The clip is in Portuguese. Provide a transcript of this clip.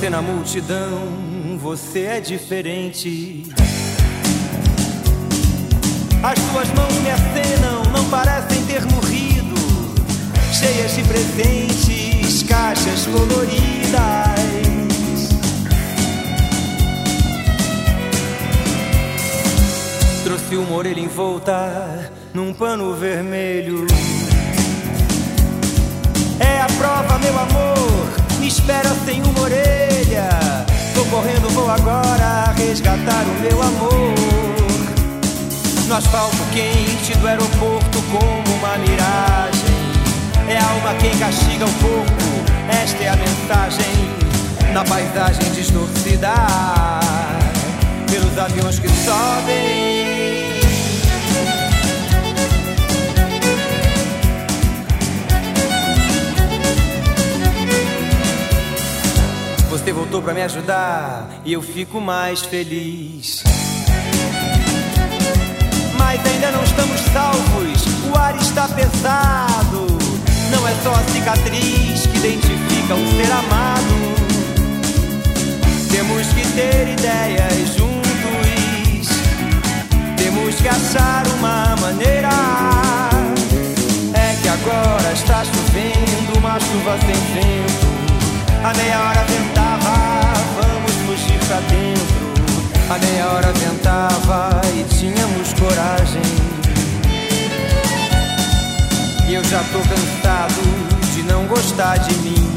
você na multidão, você é diferente. As tuas mãos me acenam, não parecem ter morrido, cheias de presentes, caixas coloridas. Trouxe uma orelha envolta num pano vermelho. É a prova, meu amor, me espera sem uma orelha. Tô correndo, vou agora resgatar o meu amor. No asfalto quente do aeroporto como uma miragem. É a alma quem castiga o corpo, esta é a mensagem. Na paisagem distorcida pelos aviões que sobem. Você voltou pra me ajudar e eu fico mais feliz. Mas ainda não estamos salvos, o ar está pesado. Não é só a cicatriz que identifica o ser amado. Temos que ter ideias juntos, temos que achar uma maneira. É que agora está chovendo, uma chuva sem vento. A meia hora ventava, vamos fugir pra dentro. A meia hora ventava e tínhamos coragem. E eu já tô cansado de não gostar de mim.